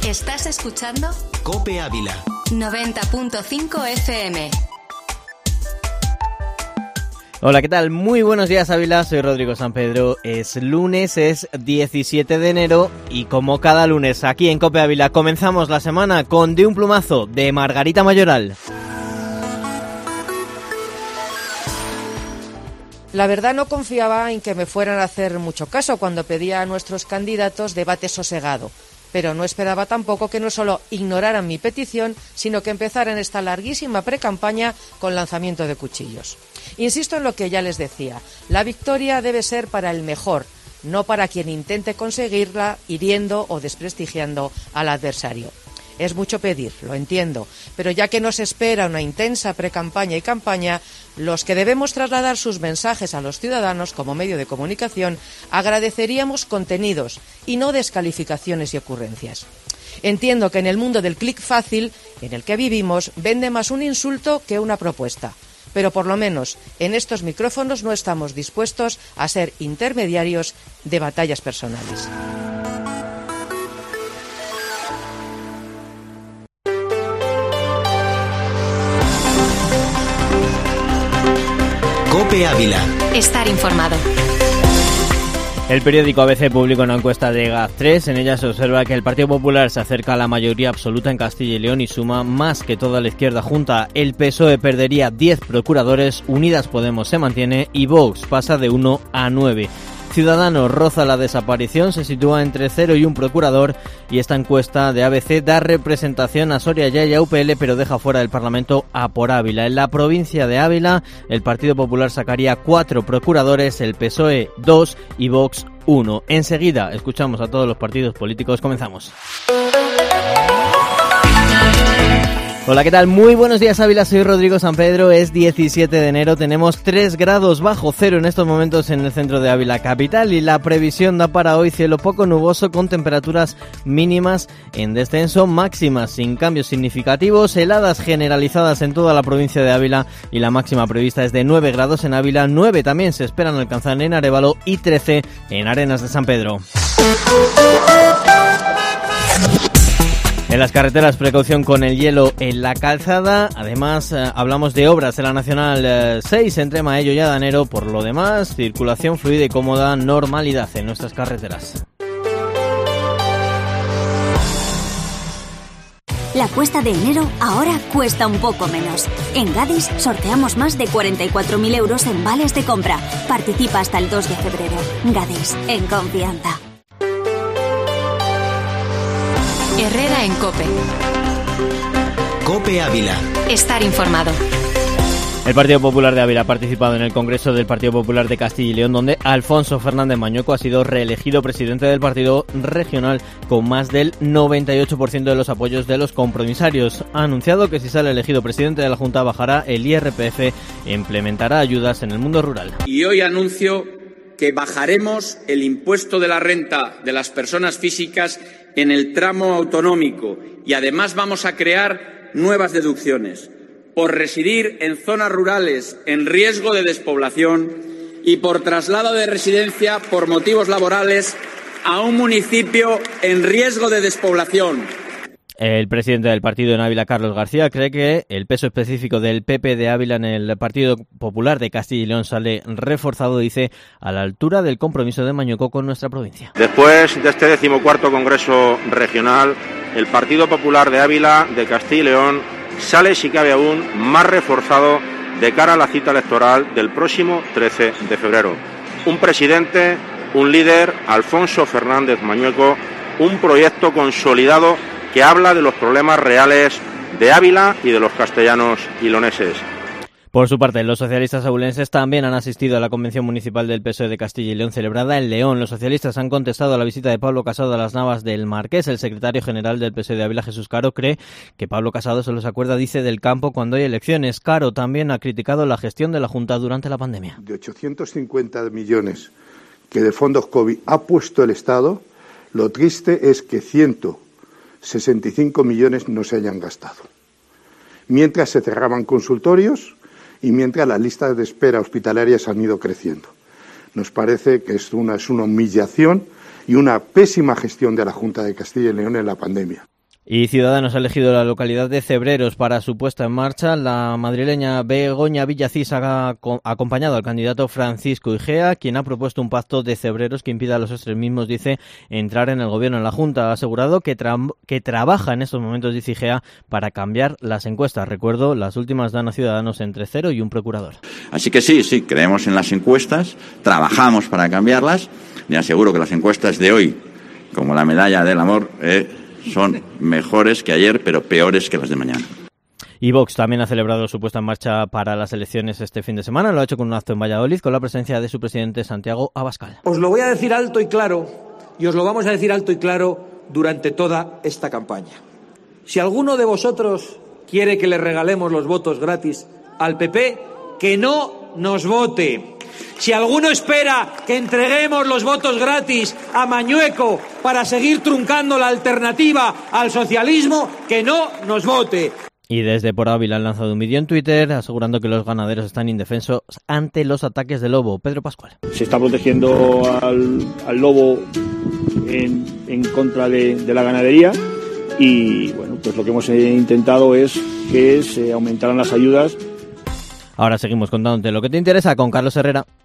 ¿Estás escuchando? COPE Ávila 90.5 FM. Hola, ¿qué tal? Muy buenos días, Ávila. Soy Rodrigo San Pedro. Es lunes, es 17 de enero y como cada lunes aquí en COPE Ávila comenzamos la semana con De un plumazo de Margarita Mayoral. La verdad no confiaba en que me fueran a hacer mucho caso cuando pedía a nuestros candidatos debate sosegado, pero no esperaba tampoco que no solo ignoraran mi petición, sino que empezaran esta larguísima precampaña con lanzamiento de cuchillos. Insisto en lo que ya les decía, la victoria debe ser para el mejor, no para quien intente conseguirla hiriendo o desprestigiando al adversario. Es mucho pedir, lo entiendo, pero ya que nos espera una intensa precampaña y campaña, los que debemos trasladar sus mensajes a los ciudadanos como medio de comunicación agradeceríamos contenidos y no descalificaciones y ocurrencias. Entiendo que en el mundo del clic fácil, en el que vivimos, vende más un insulto que una propuesta. Pero por lo menos en estos micrófonos no estamos dispuestos a ser intermediarios de batallas personales. COPE Ávila. Estar informado. El periódico ABC publicó una encuesta de GAZ3. En ella se observa que el Partido Popular se acerca a la mayoría absoluta en Castilla y León y suma más que toda la izquierda junta. El PSOE perdería 10 procuradores, Unidas Podemos se mantiene y Vox pasa de 1 a 9. Ciudadanos roza la desaparición, se sitúa entre 0 y 1 procurador y esta encuesta de ABC da representación a Soria y a UPL pero deja fuera del Parlamento a Por Ávila. En la provincia de Ávila el Partido Popular sacaría 4 procuradores, el PSOE 2 y Vox 1. Enseguida escuchamos a todos los partidos políticos, comenzamos. Hola, ¿qué tal? Muy buenos días, Ávila, soy Rodrigo San Pedro, es 17 de enero, tenemos 3 grados bajo cero en estos momentos en el centro de Ávila capital y la previsión da para hoy cielo poco nuboso con temperaturas mínimas en descenso, máximas sin cambios significativos, heladas generalizadas en toda la provincia de Ávila y la máxima prevista es de 9 grados en Ávila, 9 también se esperan alcanzar en Arévalo y 13 en Arenas de San Pedro. En las carreteras, precaución con el hielo en la calzada. Además, hablamos de obras en la Nacional 6 entre Maello y Adanero. Por lo demás, circulación fluida y cómoda, normalidad en nuestras carreteras. La cuesta de enero ahora cuesta un poco menos. En Gadis sorteamos más de 44.000 euros en vales de compra. Participa hasta el 2 de febrero. Gadis, en confianza. Herrera en COPE. COPE Ávila. Estar informado. El Partido Popular de Ávila ha participado en el Congreso del Partido Popular de Castilla y León, donde Alfonso Fernández Mañueco ha sido reelegido presidente del partido regional con más del 98% de los apoyos de los compromisarios. Ha anunciado que si sale elegido presidente de la Junta bajará el IRPF e implementará ayudas en el mundo rural. Y hoy anuncio que bajaremos el impuesto de la renta de las personas físicas en el tramo autonómico y además vamos a crear nuevas deducciones por residir en zonas rurales en riesgo de despoblación y por traslado de residencia por motivos laborales a un municipio en riesgo de despoblación. El presidente del partido en Ávila, Carlos García, cree que el peso específico del PP de Ávila en el Partido Popular de Castilla y León sale reforzado, dice, a la altura del compromiso de Mañueco con nuestra provincia. Después de este 14º Congreso Regional, el Partido Popular de Ávila de Castilla y León sale, si cabe aún, más reforzado de cara a la cita electoral del próximo 13 de febrero. Un presidente, un líder, Alfonso Fernández Mañueco, un proyecto consolidado que habla de los problemas reales de Ávila y de los castellanos y leoneses. Por su parte, los socialistas abulenses también han asistido a la convención municipal del PSOE de Castilla y León celebrada en León. Los socialistas han contestado a la visita de Pablo Casado a las Navas del Marqués. El secretario general del PSOE de Ávila, Jesús Caro, cree que Pablo Casado solo se acuerda, dice, del campo cuando hay elecciones. Caro también ha criticado la gestión de la Junta durante la pandemia. De 850 millones que de fondos COVID ha puesto el Estado, lo triste es que 165 millones no se hayan gastado. Mientras se cerraban consultorios y mientras las listas de espera hospitalarias han ido creciendo. Nos parece que es una humillación y una pésima gestión de la Junta de Castilla y León en la pandemia. Y Ciudadanos ha elegido la localidad de Cebreros para su puesta en marcha. La madrileña Begoña Villacís ha acompañado al candidato Francisco Igea, quien ha propuesto un pacto de Cebreros que impida a los extremismos, dice, entrar en el gobierno. La Junta ha asegurado que trabaja en estos momentos, dice Igea, para cambiar las encuestas. Recuerdo, las últimas dan a Ciudadanos entre 0 y un procurador. Así que sí, creemos en las encuestas, trabajamos para cambiarlas. Le aseguro que las encuestas de hoy, como la medalla del amor, son mejores que ayer, pero peores que las de mañana. Y Vox también ha celebrado su puesta en marcha para las elecciones este fin de semana. Lo ha hecho con un acto en Valladolid con la presencia de su presidente Santiago Abascal. Os lo voy a decir alto y claro, y os lo vamos a decir alto y claro durante toda esta campaña. Si alguno de vosotros quiere que le regalemos los votos gratis al PP, que no nos vote. Si alguno espera que entreguemos los votos gratis a Mañueco para seguir truncando la alternativa al socialismo, que no nos vote. Y desde Por Ávila han lanzado un vídeo en Twitter asegurando que los ganaderos están indefensos ante los ataques del lobo. Pedro Pascual. Se está protegiendo al lobo en contra de la ganadería y bueno, pues lo que hemos intentado es que se aumentaran las ayudas. Ahora seguimos contándote lo que te interesa con Carlos Herrera.